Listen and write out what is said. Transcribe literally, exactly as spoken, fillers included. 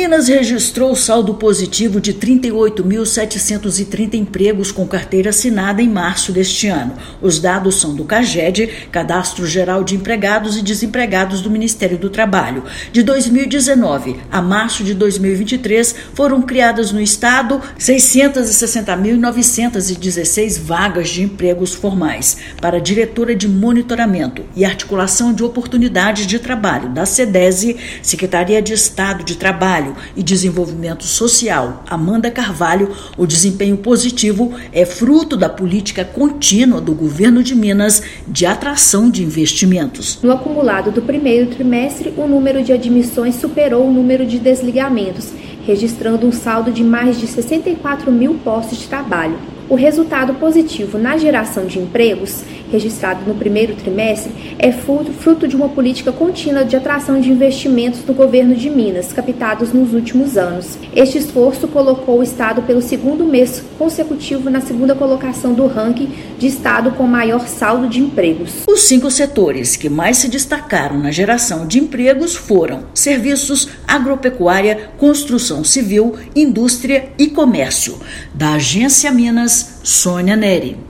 Minas registrou saldo positivo de trinta e oito mil setecentos e trinta empregos com carteira assinada em março deste ano. Os dados são do CAGED, Cadastro Geral de Empregados e Desempregados do Ministério do Trabalho. De dois mil e dezenove a março de dois mil e vinte e três, foram criadas no Estado seiscentas e sessenta mil novecentas e dezesseis vagas de empregos formais para diretora de monitoramento e articulação de oportunidades de trabalho da SEDESE, Secretaria de Estado de Trabalho e Desenvolvimento Social, Amanda Carvalho. O desempenho positivo é fruto da política contínua do governo de Minas de atração de investimentos. No acumulado do primeiro trimestre, o número de admissões superou o número de desligamentos, registrando um saldo de mais de sessenta e quatro mil postos de trabalho. O resultado positivo na geração de empregos, registrado no primeiro trimestre, é fruto de uma política contínua de atração de investimentos do governo de Minas, captados nos últimos anos. Este esforço colocou o Estado pelo segundo mês consecutivo na segunda colocação do ranking de Estado com maior saldo de empregos. Os cinco setores que mais se destacaram na geração de empregos foram serviços, agropecuária, construção civil, indústria e comércio. Da Agência Minas, Sônia Neri.